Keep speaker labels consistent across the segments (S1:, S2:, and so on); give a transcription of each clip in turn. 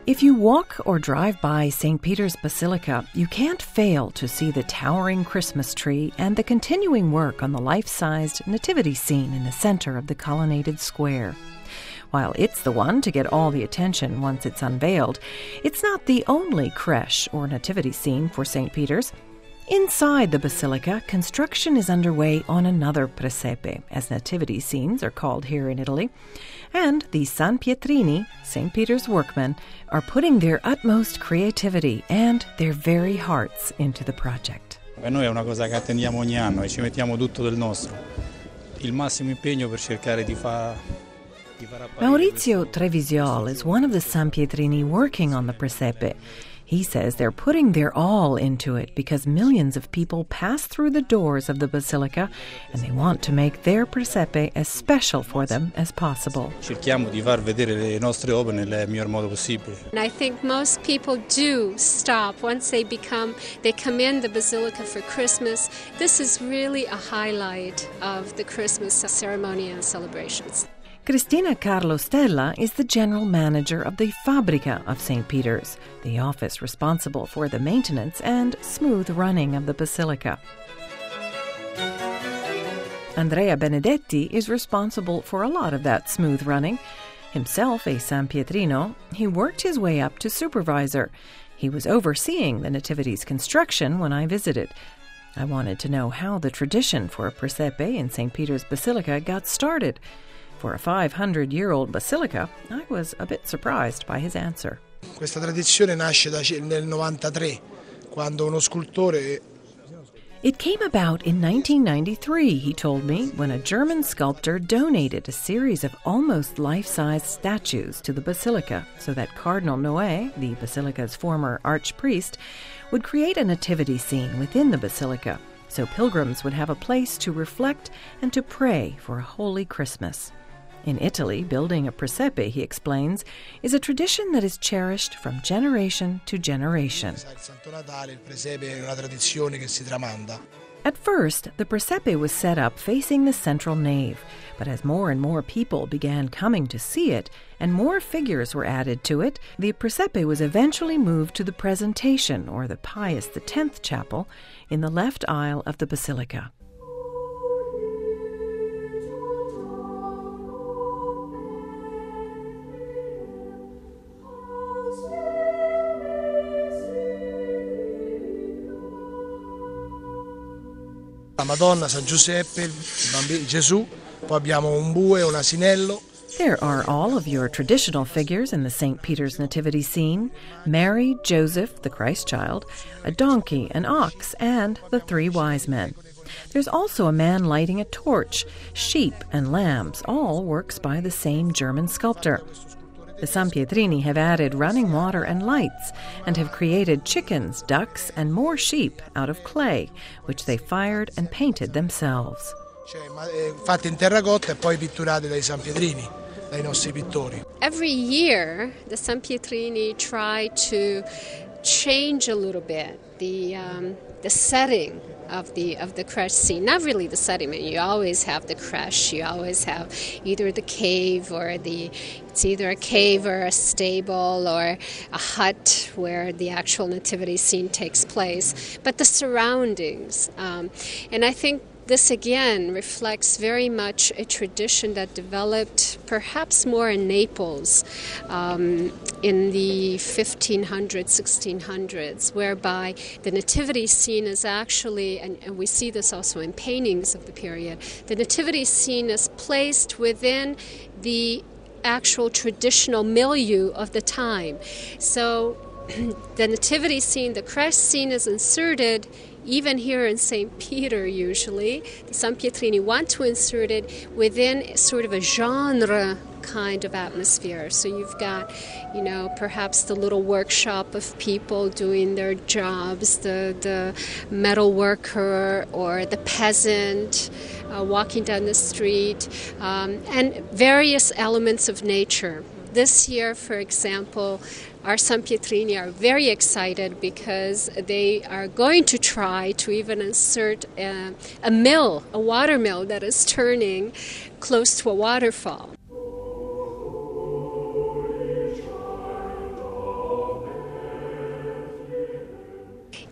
S1: If you walk or drive by St. Peter's Basilica, you can't fail to see the towering Christmas tree and the continuing work on the life-sized nativity scene in the center of the colonnaded square. While it's the one to get all the attention once it's unveiled, it's not the only creche or nativity scene for St. Peter's. Inside the basilica, construction is underway on another presepe, as nativity scenes are called here in Italy. And the San Pietrini, St. Peter's workmen, are putting their utmost creativity and their very hearts into the project.
S2: Per noi è una cosa che attendiamo ogni anno e ci mettiamo tutto del nostro. Il massimo impegno per cercare di far
S1: Maurizio Trevisiol is one of the San Pietrini working on the presepe. He says they're putting their all into it because millions of people pass through the doors of the basilica and they want to make their presepe as special for them as possible.
S2: Cerchiamo di far vedere le nostre opere nel miglior modo possibile.
S3: And I think most people do stop once they come in the basilica for Christmas. This is really a highlight of the Christmas ceremony and celebrations.
S1: Cristina Carlo Stella is the general manager of the Fabbrica of St. Peter's, the office responsible for the maintenance and smooth running of the basilica. Andrea Benedetti is responsible for a lot of that smooth running. Himself a San Pietrino, he worked his way up to supervisor. He was overseeing the Nativity's construction when I visited. I wanted to know how the tradition for a presepe in St. Peter's Basilica got started. For a 500-year-old basilica, I was a bit surprised by his answer.
S4: Questa tradizione nasce nel 93, quando uno scultore...
S1: It came about in 1993, he told me, when a German sculptor donated a series of almost life-size statues to the basilica so that Cardinal Noé, the basilica's former archpriest, would create a nativity scene within the basilica so pilgrims would have a place to reflect and to pray for a holy Christmas. In Italy, building a presepe, he explains, is a tradition that is cherished from generation to generation. At first, the presepe was set up facing the central nave, but as more and more people began coming to see it and more figures were added to it, the presepe was eventually moved to the Presentation, or the Pius X chapel, in the left aisle of the basilica.
S4: La Madonna, San Giuseppe, il bambino Gesù, poi abbiamo un bue, un asinello.
S1: There are all of your traditional figures in the St. Peter's nativity scene: Mary, Joseph, the Christ child, a donkey, an ox, and the three wise men. There's also a man lighting a torch, sheep and lambs, all works by the same German sculptor. The San Pietrini have added running water and lights and have created chickens, ducks, and more sheep out of clay, which they fired and painted themselves.
S4: Fatte in terracotta e poi pitturate dai San Pietrini, dai nostri pittori.
S3: Every year, the San Pietrini try to change a little bit the setting of the creche scene. Not really the setting. I mean, you always have the creche. You always have either the cave or it's either a cave or a stable or a hut where the actual nativity scene takes place. But the surroundings, and I think this again reflects very much a tradition that developed perhaps more in Naples in the 1500s, 1600s, whereby the nativity scene is actually, and we see this also in paintings of the period, the nativity scene is placed within the actual traditional milieu of the time. So the nativity scene, the creche scene is inserted even here in St. Peter usually. The San Pietrini want to insert it within sort of a genre kind of atmosphere. So you've got, perhaps the little workshop of people doing their jobs, the metal worker or the peasant walking down the street, and various elements of nature. This year, for example, our San Pietrini are very excited because they are going to try to even insert a water mill that is turning close to a waterfall.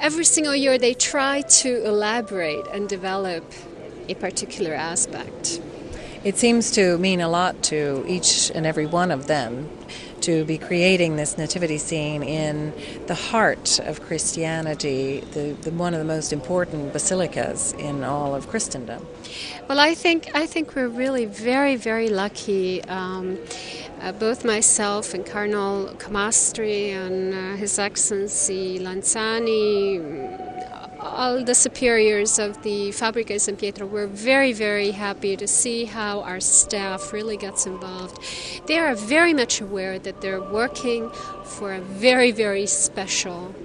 S3: every single year they try to elaborate and develop a particular aspect.
S1: It seems to mean a lot to each and every one of them to be creating this nativity scene in the heart of Christianity, the one of the most important basilicas in all of Christendom.
S3: Well, I think we're really very, very lucky. Both myself and Cardinal Camastri and His Excellency Lanzani, all the superiors of the Fabbrica San Pietro were very, very happy to see how our staff really gets involved. They are very much aware that they're working for a very, very special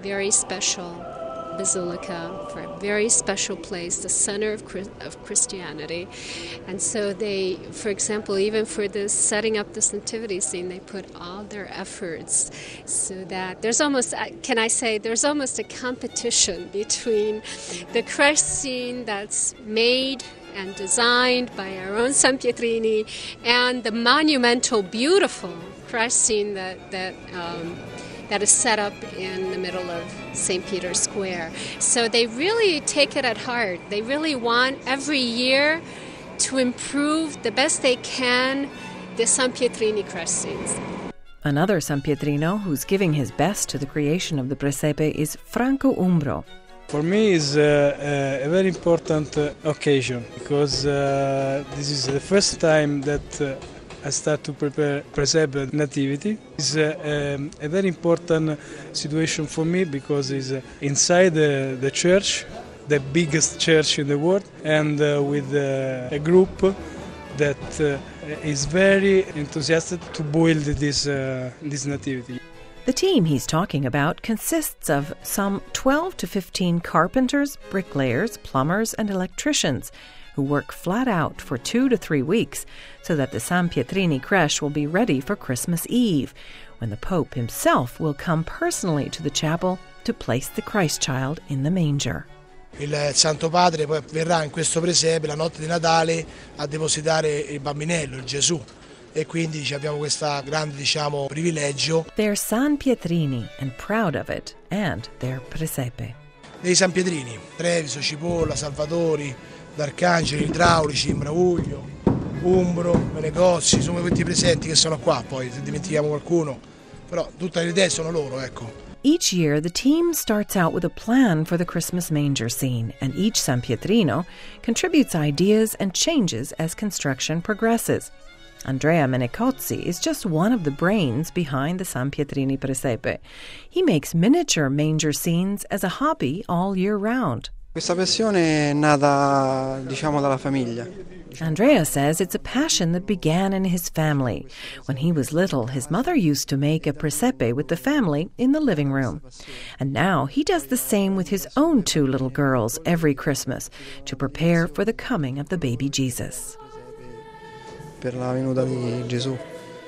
S3: basilica, for a very special place, the center of Christianity. And so they, for example, even for this setting up this nativity scene, they put all their efforts so that there's almost a competition between the crest scene that's made and designed by our own San Pietrini and the monumental, beautiful crest scene that is set up in the middle of St. Peter's Square. So they really take it at heart. They really want every year to improve the best they can the San Pietrini crest scenes.
S1: Another San Pietrino who's giving his best to the creation of the presepe is Franco Umbro.
S5: For me, it's a very important occasion because this is the first time that I start to prepare Presepe Nativity. It's a very important situation for me because it's inside the church, the biggest church in the world, and with a group that is very enthusiastic to build this Nativity.
S1: The team he's talking about consists of some 12 to 15 carpenters, bricklayers, plumbers, and electricians who work flat out for 2 to 3 weeks so that the San Pietrini creche will be ready for Christmas Eve, when the Pope himself will come personally to the chapel to place the Christ child in the manger.
S4: Il Santo Padre poi verrà in questo presepe la notte di Natale a depositare il bambinello, il Gesù, e quindi abbiamo questo grande privilegio.
S1: They're San Pietrini and proud of it, and their presepe.
S4: Dei San Pietrini, Treviso, Cipolla, Salvatori, D'Arcangeli, Idraulici, Imbravuglio, Umbro, Menegozzi, sono questi presenti che sono qua, poi se dimentichiamo qualcuno, però tutte le idee sono loro, ecco.
S1: Each year, the team starts out with a plan for the Christmas manger scene, and each San Pietrino contributes ideas and changes as construction progresses. Andrea Menegozzi is just one of the brains behind the San Pietrini Presepe. He makes miniature manger scenes as a hobby all year round.
S6: Questa passione è nata, dalla famiglia.
S1: Andrea says it's a passion that began in his family. When he was little, his mother used to make a presepe with the family in the living room. And now he does the same with his own 2 little girls every Christmas to prepare for the coming of the baby Jesus.
S6: Per la venuta di Gesù.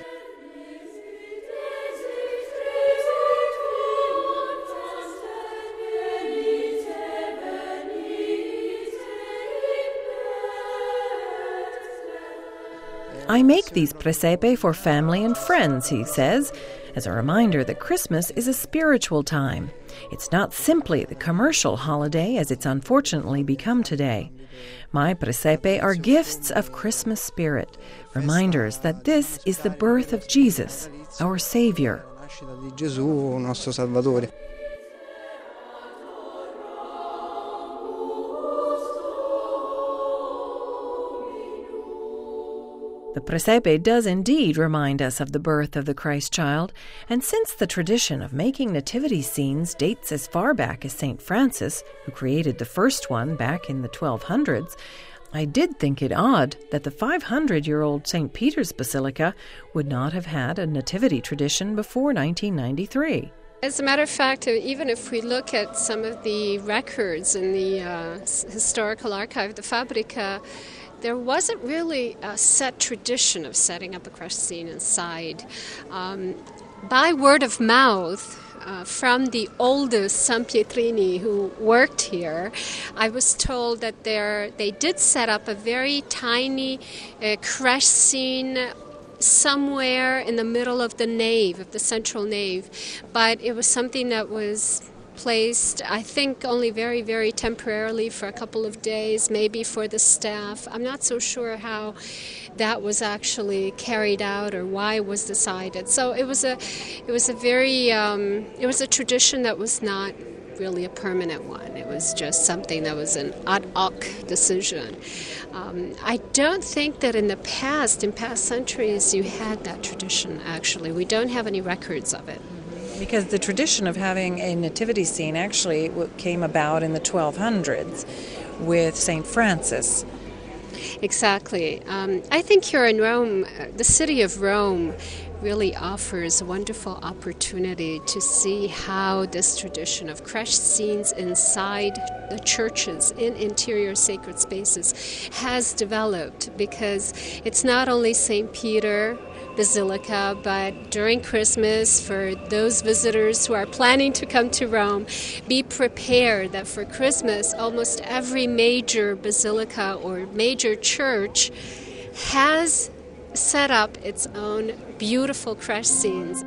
S1: I make these presepe for family and friends, he says, as a reminder that Christmas is a spiritual time. It's not simply the commercial holiday as it's unfortunately become today. My presepe are gifts of Christmas spirit, reminders that this is the birth of Jesus, our Savior.
S6: La nascita di Gesù, nostro Salvatore.
S1: The presepe does indeed remind us of the birth of the Christ child, and since the tradition of making nativity scenes dates as far back as St. Francis, who created the first one back in the 1200s, I did think it odd that the 500-year-old St. Peter's Basilica would not have had a nativity tradition before 1993.
S3: As a matter of fact, even if we look at some of the records in the historical archive of the Fabbrica, there wasn't really a set tradition of setting up a crest scene inside. By word of mouth, from the oldest San Pietrini who worked here, I was told that they did set up a very tiny crest scene somewhere in the middle of the nave, of the central nave, but it was something that was placed, I think, only very, very temporarily for a couple of days, maybe for the staff. I'm not so sure how that was actually carried out or why it was decided. So it was a tradition that was not really a permanent one. It was just something that was an ad hoc decision. I don't think that in past centuries, you had that tradition, actually. We don't have any records of it.
S1: Because the tradition of having a nativity scene actually came about in the 1200s with St. Francis.
S3: Exactly. I think here in Rome, the city of Rome really offers a wonderful opportunity to see how this tradition of creche scenes inside the churches in interior sacred spaces has developed, because it's not only St. Peter Basilica, but during Christmas, for those visitors who are planning to come to Rome, be prepared that for Christmas almost every major basilica or major church has set up its own beautiful creche scenes.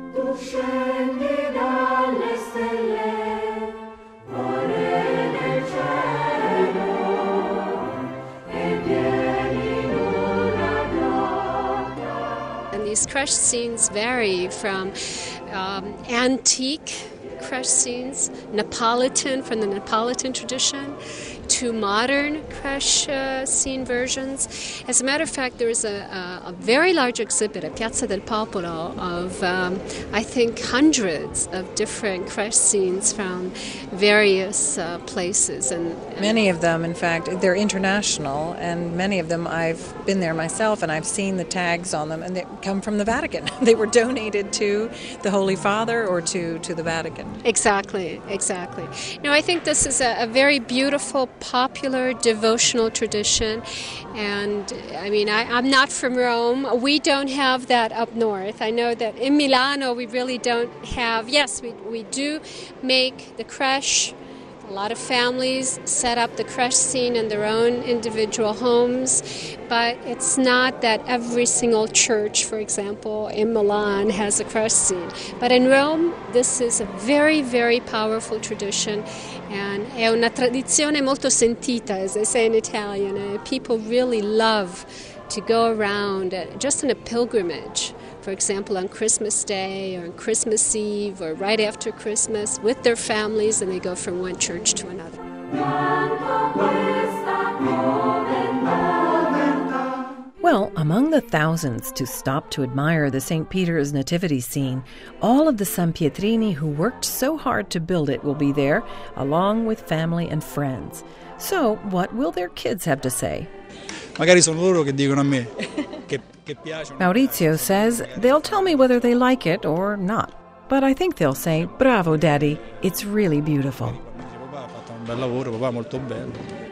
S3: And these creche scenes vary from antique creche scenes, Neapolitan, from the Neapolitan tradition, to modern creche scene versions. As a matter of fact, there is a very large exhibit at Piazza del Popolo of, I think, hundreds of different creche scenes from various places. And
S1: many of them, in fact, they're international, and many of them I've been there myself, and I've seen the tags on them, and they come from the Vatican. They were donated to the Holy Father or to the Vatican.
S3: Exactly. No, I think this is a very beautiful, popular devotional tradition, and I mean, I'm not from Rome. We don't have that up north. I know that in Milano we really don't have. Yes, we do make the creche. A lot of families set up the creche scene in their own individual homes, but it's not that every single church, for example, in Milan has a creche scene. But in Rome, this is a very, very powerful tradition, and è una tradizione molto sentita, as they say in Italian. People really love to go around just on a pilgrimage, for example, on Christmas Day or on Christmas Eve or right after Christmas with their families, and they go from one church to another.
S1: Well, among the thousands to stop to admire the St. Peter's nativity scene, all of the Sampietrini who worked so hard to build it will be there, along with family and friends. So, what will their kids have to say?
S2: Magari sono loro che dicono a me che piace.
S1: Maurizio says they'll tell me whether they like it or not. But I think they'll say, "Bravo, Daddy, it's really beautiful."
S2: Papà ha fatto un bel lavoro, papà molto bello.